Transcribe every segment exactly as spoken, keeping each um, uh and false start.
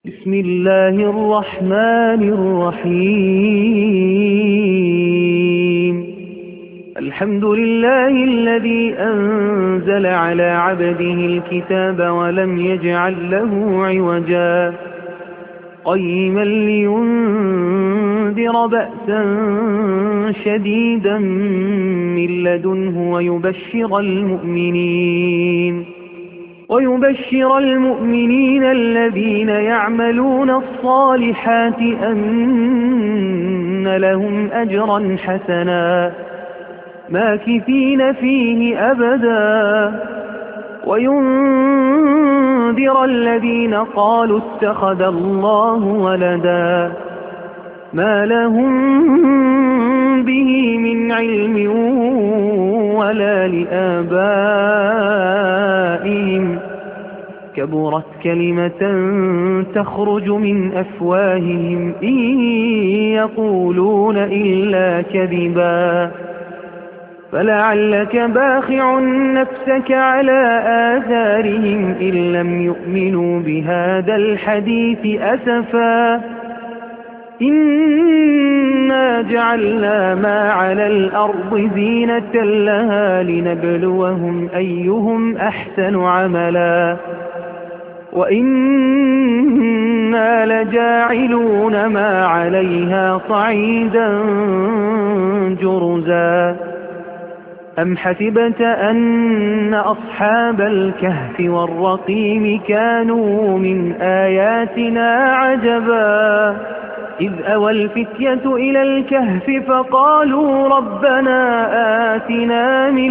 بسم الله الرحمن الرحيم. الحمد لله الذي أنزل على عبده الكتاب ولم يجعل له عوجا قيما لينذر بأسا شديدا من لدنه ويبشر المؤمنين ويبشر المؤمنين الذين يعملون الصالحات أن لهم أجرا حسنا ماكثين فيه أبدا وينذر الذين قالوا اتخذ الله ولدا ما لهم به من علم ولا لآبائهم كبرت كلمة تخرج من أفواههم إن يقولون إلا كذبا فلعلك باخع نفسك على آثارهم إن لم يؤمنوا بهذا الحديث أسفا إنا جعلنا ما على الأرض زينة لها لنبلوهم أيهم أحسن عملا وإنا لجاعلون ما عليها صعيدا جرزا أم حسبت أن أصحاب الكهف والرقيم كانوا من آياتنا عجبا إذ أوى الفتية إلى الكهف فقالوا ربنا آتنا من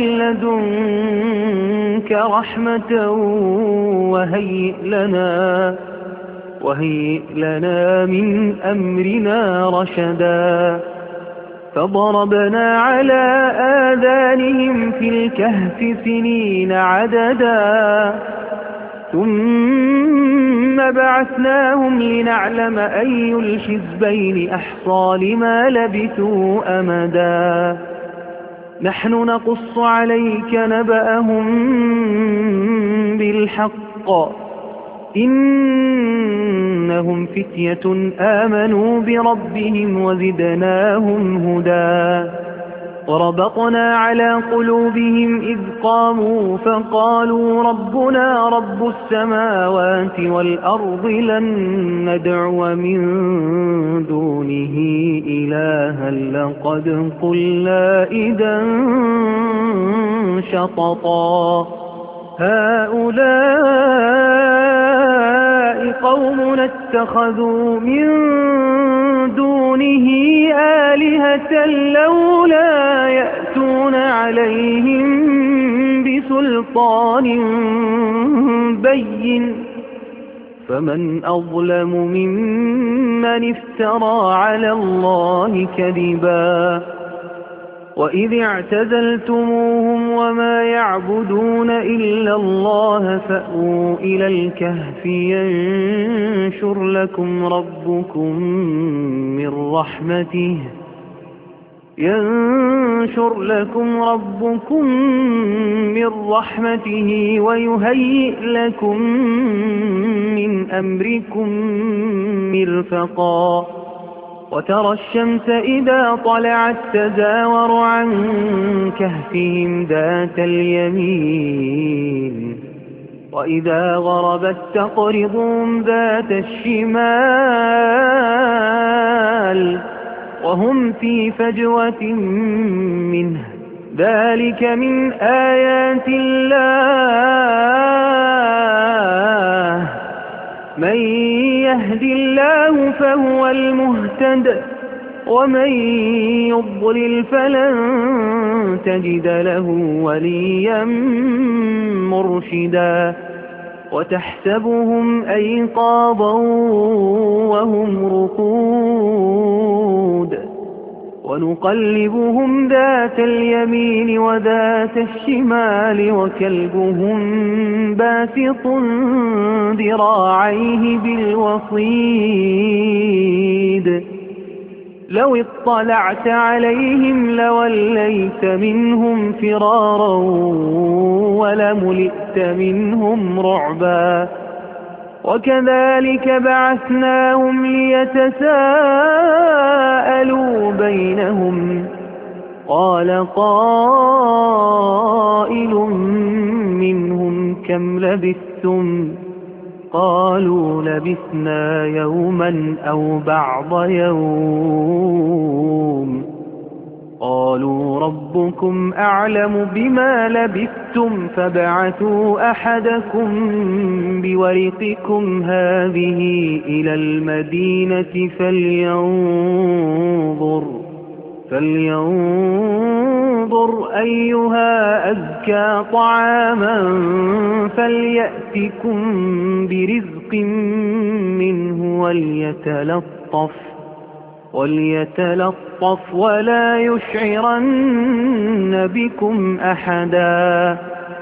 لدنك رحمة وهيئ لنا وهيئ لنا من أمرنا رشدا فضربنا على آذانهم في الكهف سنين عددا ثم بعثناهم لنعلم أي الحزبين أحصى لما لبثوا أمدا نحن نقص عليك نبأهم بالحق إنهم فتية آمنوا بربهم وزدناهم هدى وربطنا على قلوبهم إذ قاموا فقالوا ربنا رب السماوات والأرض لن ندعو من دونه إلها لقد قلنا إذا شططا هؤلاء قومنا اتخذوا من دونه آلهة لولا يأتون عليهم بسلطان بين فمن أظلم ممن افترى على الله كذبا وإذ اعتزلتموهم وما يعبدون إلا الله فأووا إلى الكهف ينشر لكم ربكم من رحمته ينشر لكم ربكم من رحمته ويهيئ لكم من أمركم مرفقا وترى الشمس إذا طلعت تزاور عن كهفهم ذات اليمين وإذا غربت تقرضهم ذات الشمال وهم في فجوة منه ذلك من آيات الله من يهد الله فهو المهتد ومن يضلل فلن تجد له وليا مرشدا وتحسبهم أيقاظا وهم رقود ونقلبهم ذات اليمين وذات الشمال وكلبهم باسط ذراعيه بالوصيد لو اطلعت عليهم لوليت منهم فرارا ولملئت منهم رعبا وكذلك بعثناهم ليتساءلوا بينهم قال قائل منهم كم لبثتم قالوا لبثنا يوما أو بعض يوم قالوا ربكم أعلم بما لبثتم فابعثوا أحدكم بورقكم هذه إلى المدينة فلينظر فلينظر أيها أزكى طعاما فليأتكم برزق منه وليتلطف وليتلطف ولا يشعرن بكم أحدا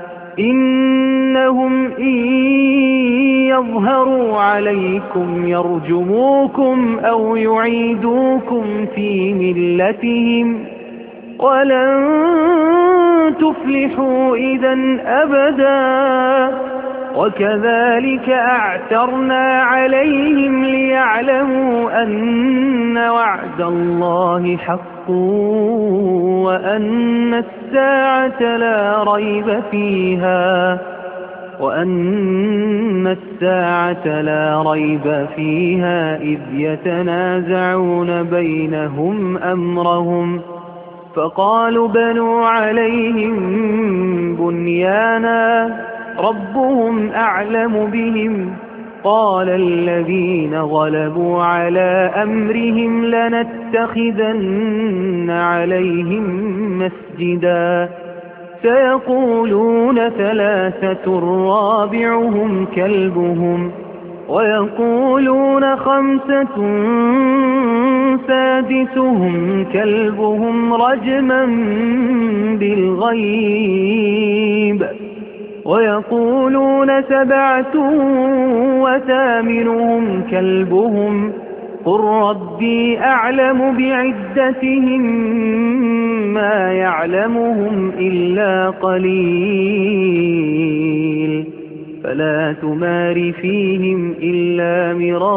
إنهم إن يظهروا عليكم يرجموكم أو يعيدوكم في ملتهم ولن تفلحوا إذا أبدا وكذلك أعثرنا عليهم ليعلموا أن وعد الله حق وأن الساعة لا ريب فيها وأن الساعة لا ريب فيها إذ يتنازعون بينهم أمرهم فقالوا بنوا عليهم بنيانا ربهم أعلم بهم قال الذين غلبوا على أمرهم لنتخذن عليهم مسجدا سيقولون ثلاثة رابعهم كلبهم ويقولون خمسة سادسهم كلبهم رجما بالغيب ويقولون سبعة وثامنهم كلبهم قل ربي أعلم بعدتهم ما يعلمهم إلا قليل فلا تمار فيهم إلا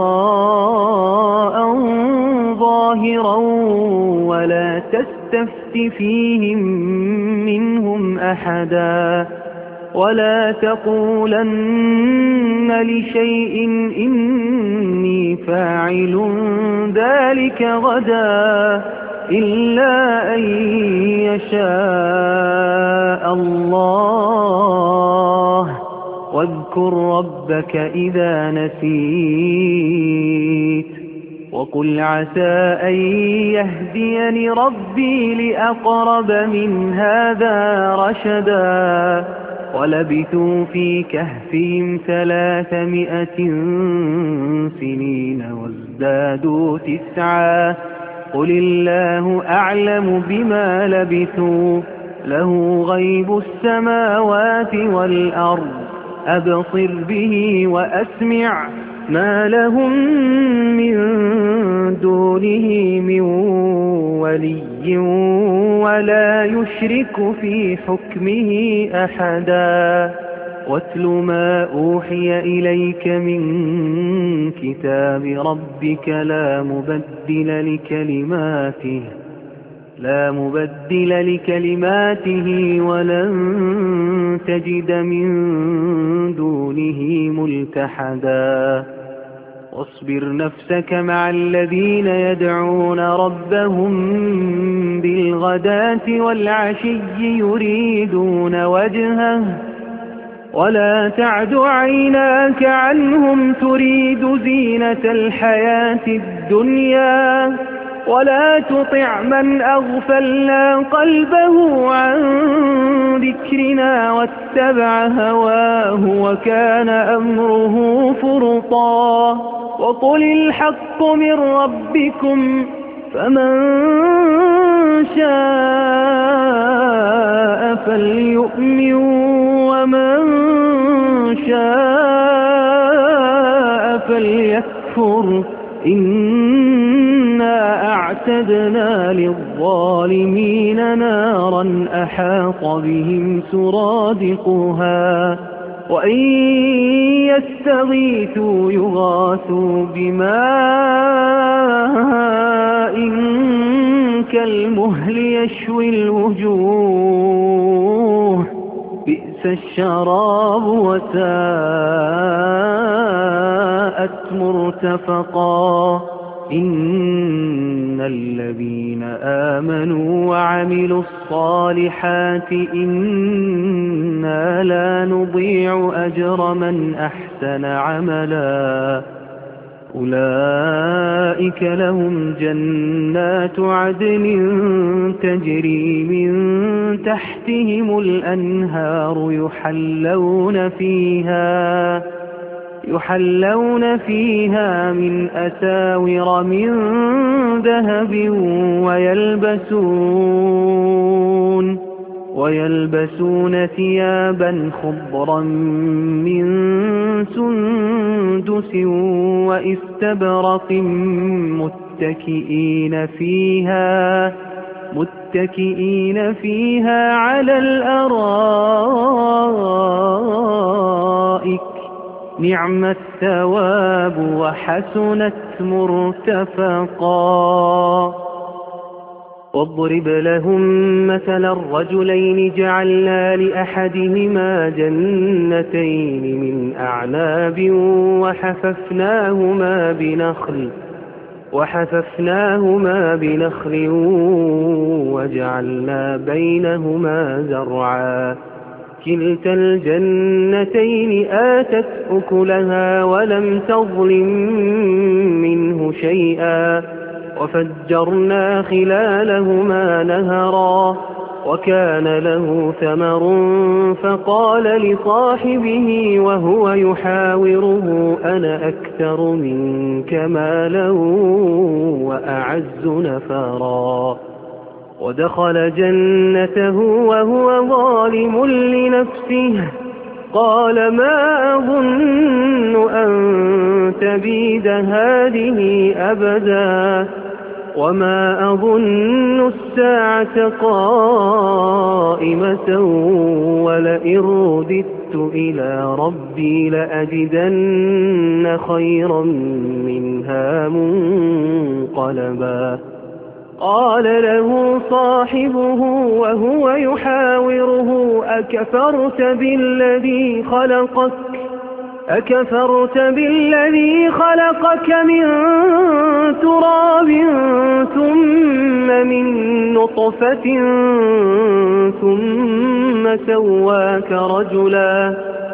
مراء ظاهرا ولا تستفت فيهم منهم أحدا ولا تقولن لشيء إني فاعل ذلك غدا إلا أن يشاء الله واذكر ربك إذا نسيت وقل عسى أن يهديني ربي لأقرب من هذا رشدا ولبثوا في كهفهم ثلاثمائة سنين وازدادوا تسعا قل الله أعلم بما لبثوا له غيب السماوات والأرض أبصر به وأسمع ما لهم من دونه من ولي ولا يشرك في حكمه أحدا واتل ما أوحي إليك من كتاب ربك لا مبدل لكلماته لا مبدل لكلماته ولن تجد من دونه ملتحدا واصبر نفسك مع الذين يدعون ربهم بالغداة والعشي يريدون وجهه ولا تعد عيناك عنهم تريد زينة الحياة الدنيا ولا تطع من أغفلنا قلبه عن ذكرنا واتبع هواه وكان أمره فرطا وقل الحق من ربكم فمن شاء فليؤمن ومن شاء فليكفر إنا أعتدنا للظالمين نارا أحاط بهم سرادقها وإن يستغيثوا يغاثوا بماء كالمهل يشوي الوجوه بئس الشراب وساءت مرتفقا إن الذين آمنوا وعملوا الصالحات إنا لا نضيع أجر من أحسن عملا أولئك لهم جنات عدن تجري من تحتهم الأنهار يحلون فيها يحلون فيها من أساور من ذهب ويلبسون ويلبسون ثيابا خضرا من سندس وإستبرق متكئين فيها متكئين فيها على الأرائك نعم الثواب وحسنت مرتفقا واضرب لهم مثل الرجلين جعلنا لأحدهما جنتين من أعناب وحففناهما بنخل وحففناهما بنخل وجعلنا بينهما زرعا كلتا الجنتين آتت أكلها ولم تظلم منه شيئا وفجرنا خلالهما نهرا وكان له ثمر فقال لصاحبه وهو يحاوره أنا أكثر منك مالا وأعز نفرا ودخل جنته وهو ظالم لنفسه قال ما أظن أن تبيد هذه أبدا وما أظن الساعة قائمة ولئن رددت إلى ربي لأجدن خيرا منها منقلبا قال له صاحبه وهو يحاوره أكفرت بالذي خلقك أكفرت بالذي خلقك من تراب ثم من نطفة ثم سواك رجلا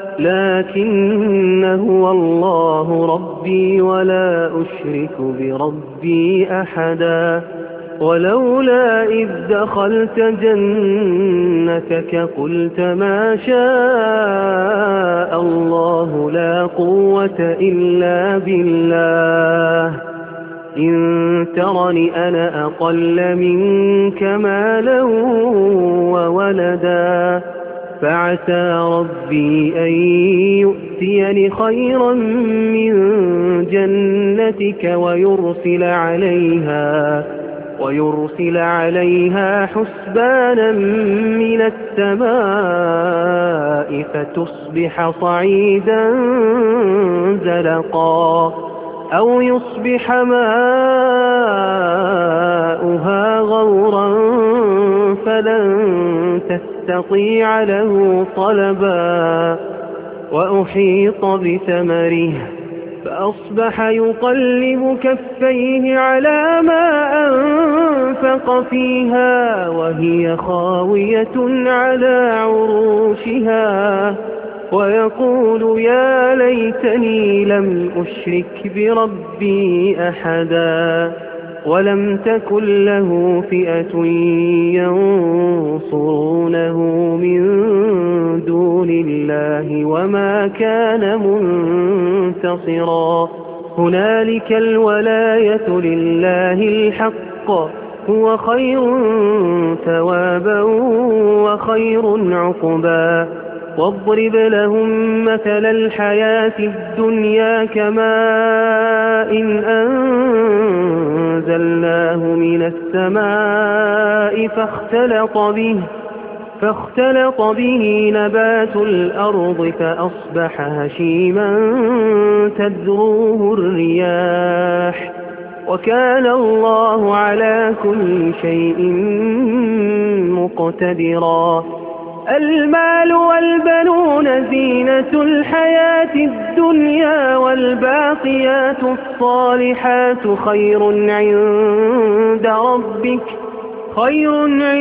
لكن هو الله ربي ولا أشرك بربي أحدا ولولا إذ دخلت جنتك قلت ما شاء الله لا قوة إلا بالله إن ترني أنا أقل منك مالا وولدا فعسى ربي أن يؤتيني خيرا من جنتك ويرسل عليها ويرسل عليها حسبانا من السماء فتصبح صعيدا زلقا أو يصبح ماؤها غورا فلن تستطيع له طلبا وأحيط بثمره فأصبح يقلب كفيه على ما أنفق فيها وهي خاوية على عروشها ويقول يا ليتني لم أشرك بربي أحدا ولم تكن له فئة ينصرونه من دون الله وما كان منتصرا هنالك الولاية لله الحق هو خير ثوابا وخير عقبا واضرب لهم مثل الحياة الدنيا كماء إن أنزلناه من السماء فاختلط به فاختلط به نبات الأرض فأصبح هشيما تذروه الرياح وكان الله على كل شيء مقتدرا. المال والبنون زينة الحياة الدنيا والباقيات الصالحات خير عند ربك خير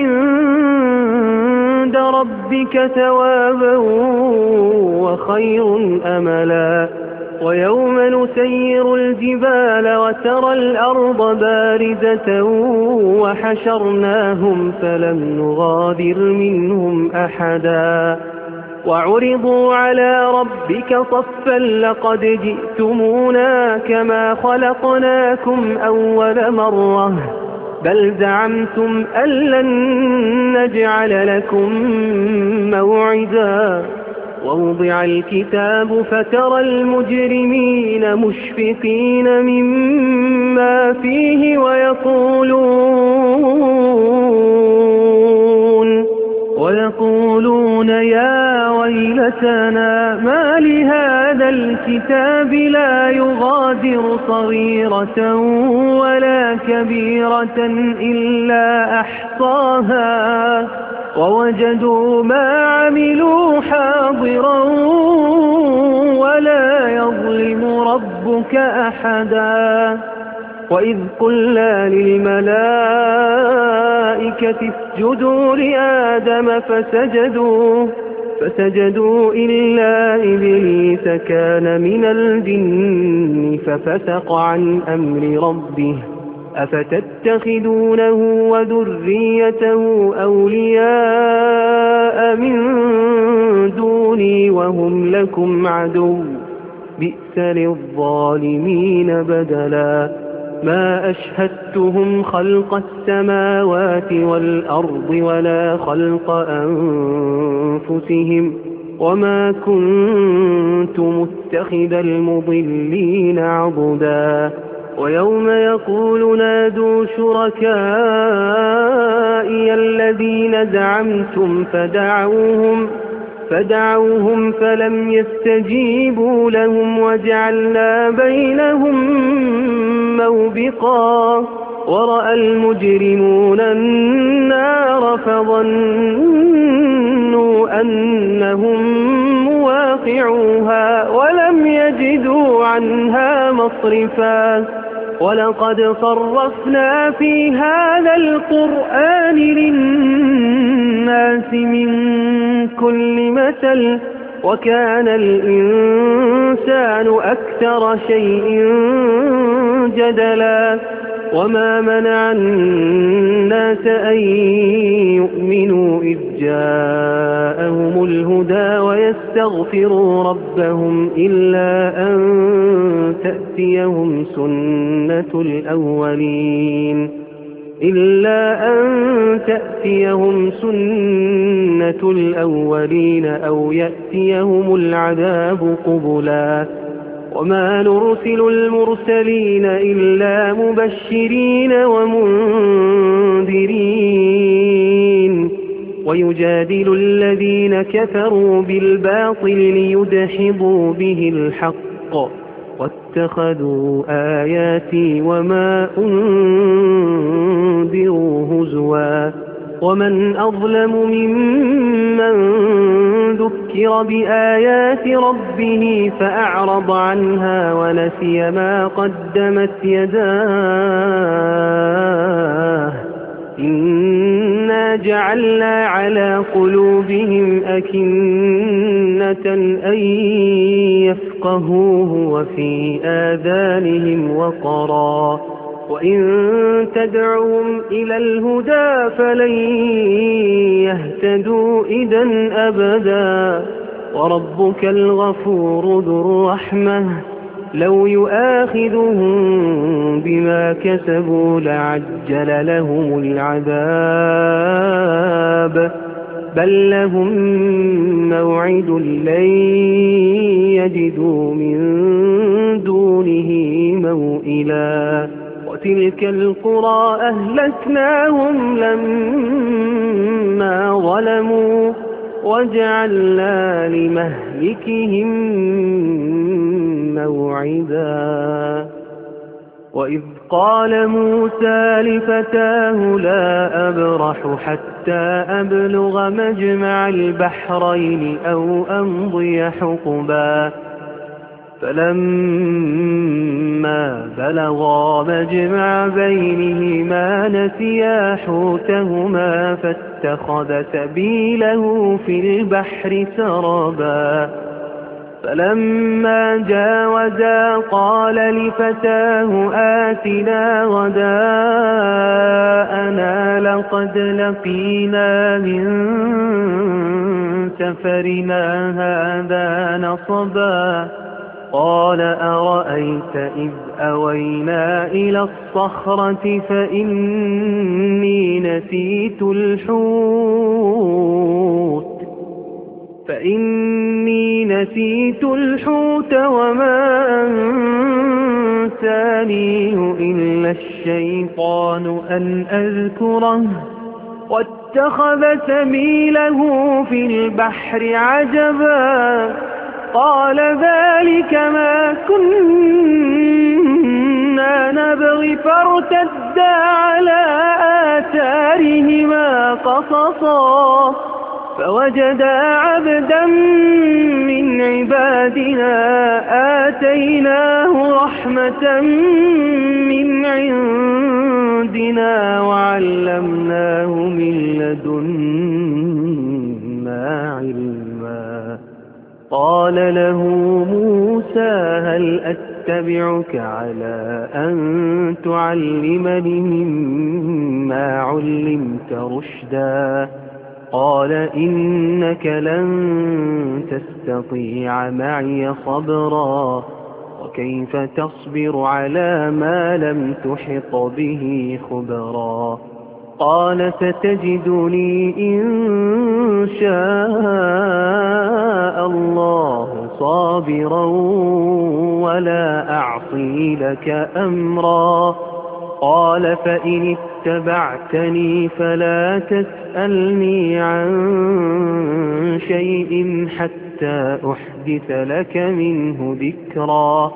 عند ربك ثوابا وخير أملا. ويوم نسير الجبال وترى الأرض بارزة وحشرناهم فلم نغادر منهم أحدا وعرضوا على ربك صفا لقد جئتمونا كما خلقناكم أول مرة بل زعمتم أن لن نجعل لكم موعدا. ووضع الكتاب فترى المجرمين مشفقين مما فيه ويقولون ويقولون يا ويلتنا ما لهذا الكتاب لا يغادر صغيرة ولا كبيرة إلا أحصاها ووجدوا ما عملوا حاضرا ولا يظلم ربك أحدا. وإذ قلنا للملائكة اسجدوا لآدم فسجدوا فسجدوا إلا إبليس كان من الجن ففسق عن أمر ربه أفتتخذونه وذريته أولياء من دوني وهم لكم عدو بئس للظالمين بدلا. ما أشهدتهم خلق السماوات والأرض ولا خلق أنفسهم وما كنت متخذ المضلين عضدا. ويوم يقول نادوا شركائي الذين زعمتم فدعوهم فدعوهم فلم يستجيبوا لهم وجعلنا بينهم موبقا. ورأى المجرمون النار فظنوا أنهم مواقعوها ولم يجدوا عنها مصرفا. ولقد صرفنا في هذا القرآن للناس من كل مثل وكان الإنسان أكثر شيء جدلا. وما منع الناس أن يؤمنوا إذ جاءهم الهدى ويستغفروا ربهم إلا أن تأتيهم سنة الأولين إلا أن تأتيهم سنة الأولين أو يأتيهم العذاب قبلا. وما نرسل المرسلين إلا مبشرين ومنذرين ويجادل الذين كفروا بالباطل ليدحضوا به الحق واتخذوا آياتي وما أنذروا هزوا. ومن أظلم ممن ذكر بآيات ربه فأعرض عنها ونسي ما قدمت يداه إنا جعلنا على قلوبهم أكنة أن يفقهوه وفي آذانهم وقرا وإن تدعوهم إلى الهدى فلن يهتدوا إذا أبدا. وربك الغفور ذو الرحمة لو يؤاخذهم بما كسبوا لعجل لهم العذاب بل لهم موعد لن يجدوا من دونه موئلا وتلك القرى أهلكناهم لما ظلموا وجعلنا لمهلكهم موعدا وإذ قال موسى لفتاه لا أبرح حتى أبلغ مجمع البحرين أو أمضي حقبا فلما بلغا مجمع بينهما نسيا حوتهما فاتخذ سبيله في البحر سربا فلما جاوزا قال لفتاه آتنا غداءنا لقد لقينا من سفرنا هذا نصبا قال أرأيت إذ أوينا إلى الصخرة فإني نسيت الحوت فإني نسيت الحوت وما أنسانيه إلا الشيطان أن أذكره واتخذ سبيله في البحر عجبا قال ذلك ما كنا نبغي فارتدا على آثارهما قصصا فوجدا عبدا من عبادنا آتيناه رحمة من عندنا وعلمناه من لدنا علما قال له موسى هل أتبعك على أن تعلمني مما علمت رشدا قال إنك لن تستطيع معي صبرا وكيف تصبر على ما لم تحط به خبرا قال ستجدني إن شاء الله صابرا ولا أعصي لك أمرا قال فإن اتبعتني فلا تسألني عن شيء حتى أحدث لك منه ذكرا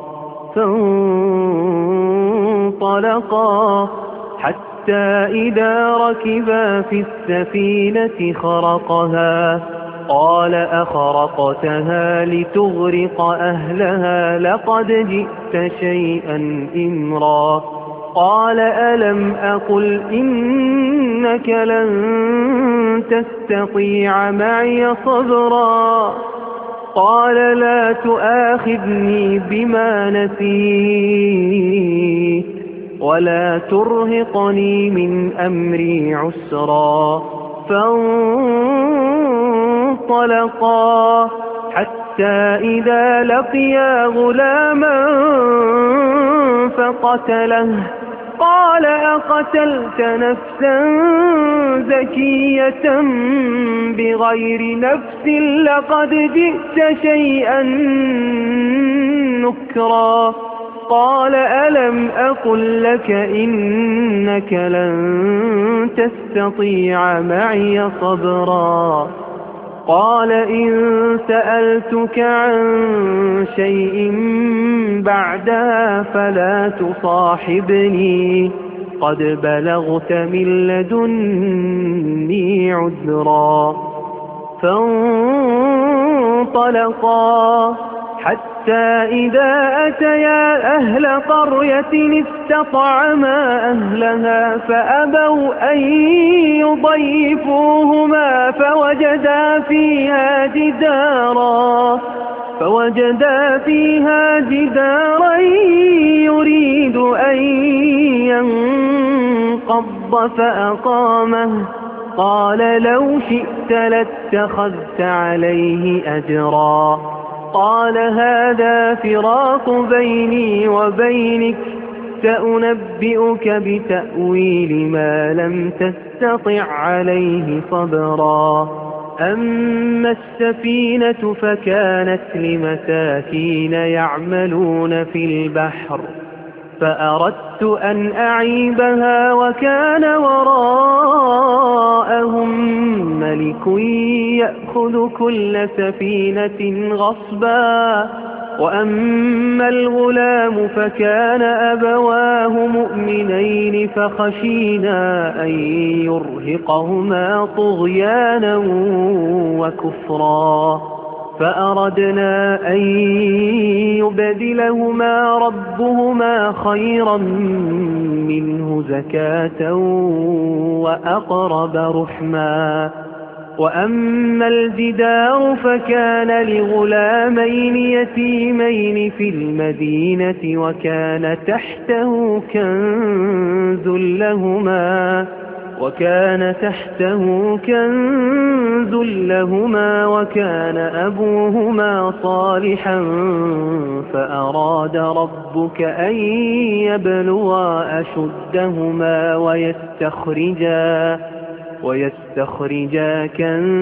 فانطلقا حتى إذا ركبا في السفينة خرقها قال أخرقتها لتغرق أهلها لقد جئت شيئا إمرا قال ألم أقل إنك لن تستطيع معي صبرا قال لا تؤاخذني بما نسيت ولا ترهقني من أمري عسرا فانطلقا حتى إذا لقيا غلاما فقتله قال أقتلت نفسا زكية بغير نفس لقد جئت شيئا نكرا قال ألم أقل لك إنك لن تستطيع معي صبرا قال إن سألتك عن شيء بعدها فلا تصاحبني قد بلغت من لدني عذرا فانطلقا حتى إذا أتيا أهل قرية استطعما أهلها فأبوا أن يضيفوهما فوجدا فيها جدارا فوجدا فيها جدارا يريد أن ينقض فأقامه قال لو شئت لاتخذت عليه أجرا قال هذا فراق بيني وبينك سأنبئك بتأويل ما لم تستطع عليه صبرا أما السفينة فكانت لمساكين يعملون في البحر فأردت أن أعيبها وكان وراءهم ملك يأخذ كل سفينة غصبا. وأما الغلام فكان أبواه مؤمنين فخشينا أن يرهقهما طغيانا وكفرا فأردنا أن يبدلهما ربهما خيرا منه زكاة وأقرب رحما. وأما الجدار فكان لغلامين يتيمين في المدينة وكان تحته كنز لهما وكان تحته كنز لهما وكان أبوهما صالحا فأراد ربك أن يبلغا أشدهما ويستخرجا ويستخرجا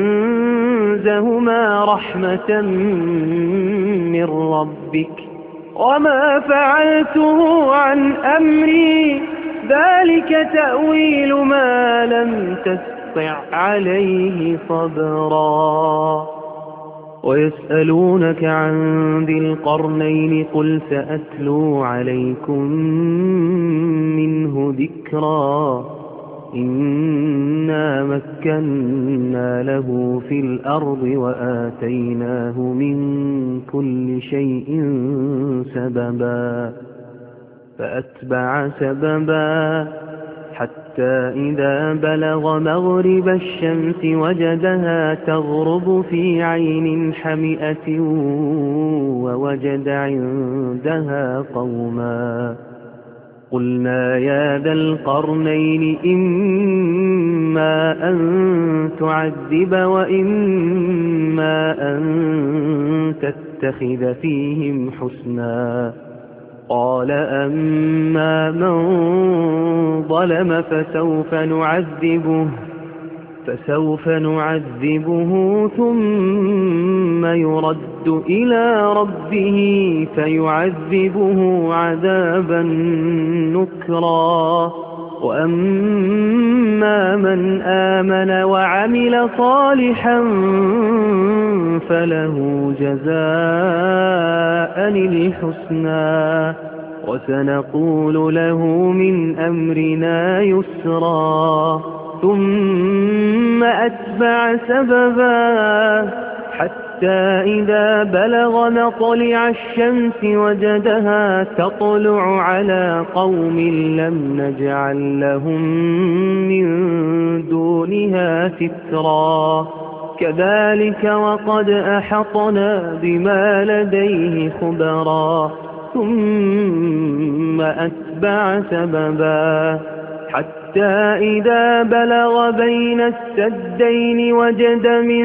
كنزهما رحمة من ربك وما فعلته عن أمري ذلك تأويل ما لم تستطع عليه صبرا. ويسألونك عن ذي القرنين قل سأتلو عليكم منه ذكرا. إنا مكنا له في الأرض وآتيناه من كل شيء سببا فأتبع سببا حتى إذا بلغ مغرب الشمس وجدها تغرب في عين حمئة ووجد عندها قوما قلنا يا ذا القرنين إما أن تعذب وإما أن تتخذ فيهم حسنا. قال أما من ظلم فسوف نعذبه فسوف نعذبه ثم يرد إلى ربه فيعذبه عذابا نكرا. وأما من آمن وعمل صالحا فله جزاء الحسنى وسنقول له من أمرنا يسرا. ثم أتبع سببا حتى إذا بلغ مطلع الشمس وجدها تطلع على قوم لم نجعل لهم من دونها سترا. كذلك وقد أحطنا بما لديه خبرا. ثم أتبع سببا حتى إذا بلغ بين السدين وجد من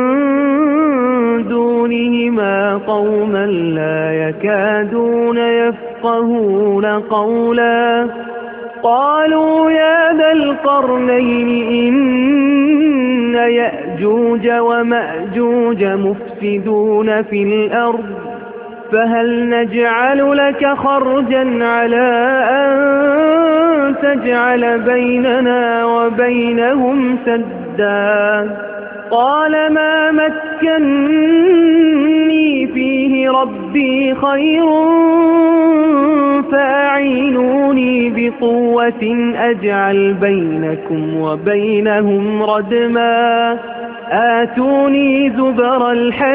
دونهما قوما لا يكادون يفقهون قولا. قالوا يا ذا القرنين إن يأجوج ومأجوج مفسدون في الأرض فهل نجعل لك خرجا على أن تجعل بيننا وبينهم سدا. قال ما مكنني فيه ربي خير فأعينوني بقوة أجعل بينكم وبينهم ردما. آتوني زبر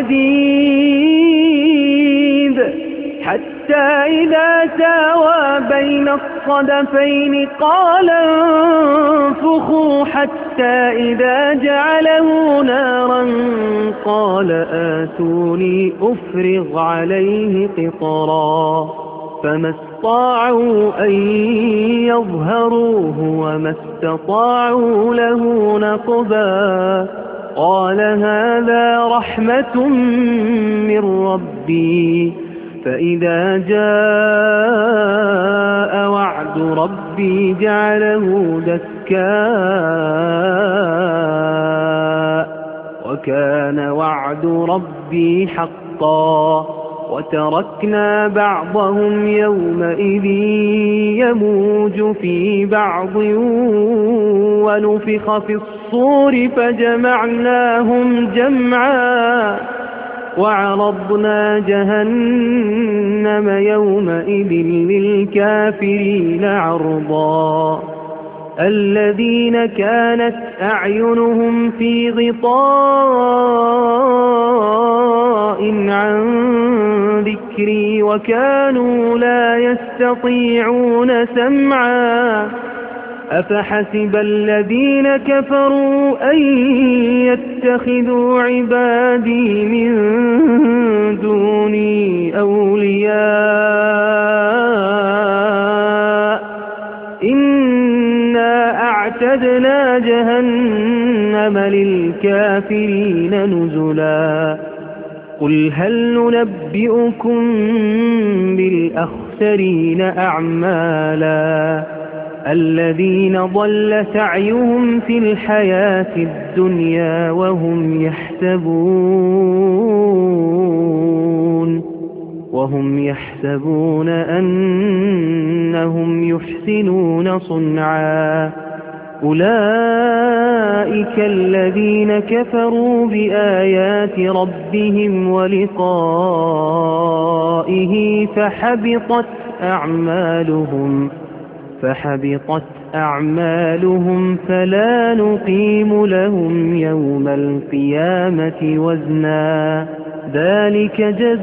الحديد حتى إذا ساوى بين الصدفين قال انفخوا حتى إذا جعله نارا قال آتوني أفرغ عليه قطرا. فما استطاعوا أن يظهروه وما استطاعوا له نقبا. قال هذا رحمة من ربي فإذا جاء وعد ربي جعله دكاء وكان وعد ربي حقا وتركنا بعضهم يومئذ يموج في بعض ونفخ في الصور فجمعناهم جمعا وعرضنا جهنم يومئذ للكافرين عرضا الذين كانت أعينهم في غطاء عن ذكري وكانوا لا يستطيعون سمعا أفحسب الذين كفروا أن يتخذوا عبادي من دوني أولياء إنا أعتدنا جهنم للكافرين نزلا قل هل ننبئكم بالأخسرين أعمالا الذين ضل سعيهم في الحياة الدنيا وهم يحسبون وهم يحسبون أنهم يحسنون صنعا أولئك الذين كفروا بآيات ربهم ولقائه فحبطت أعمالهم فحبطت أعمالهم فلا نقيم لهم يوم القيامة وزنا ذلك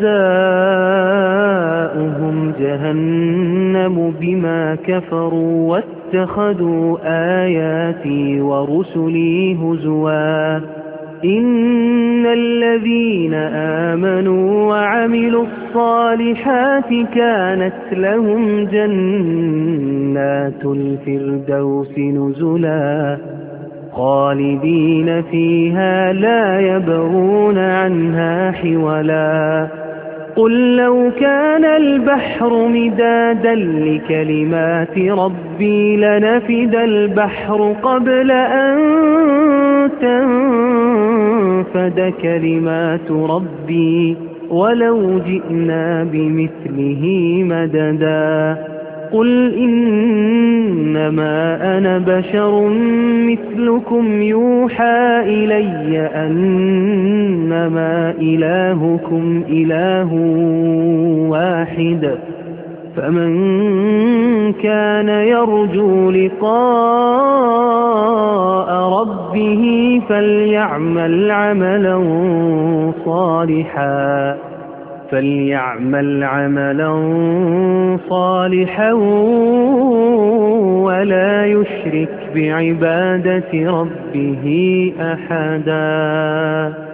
جزاؤهم جهنم بما كفروا واتخذوا آياتي ورسلي هزوا إن الذين آمنوا وعملوا الصالحات كانت لهم جنات الفردوس نزلا خالدين فيها لا يبغون عنها حولا قل لو كان البحر مدادا لكلمات ربي لنفد البحر قبل أن تنفد كلمات ربي ولو جئنا بمثله مددا قل إنما أنا بشر مثلكم يوحى إلي أنما إلهكم إله واحد فمن كان يرجو لقاء ربه فليعمل عملا صالحا فليعمل عملا صالحا ولا يشرك بعبادة ربه أحدا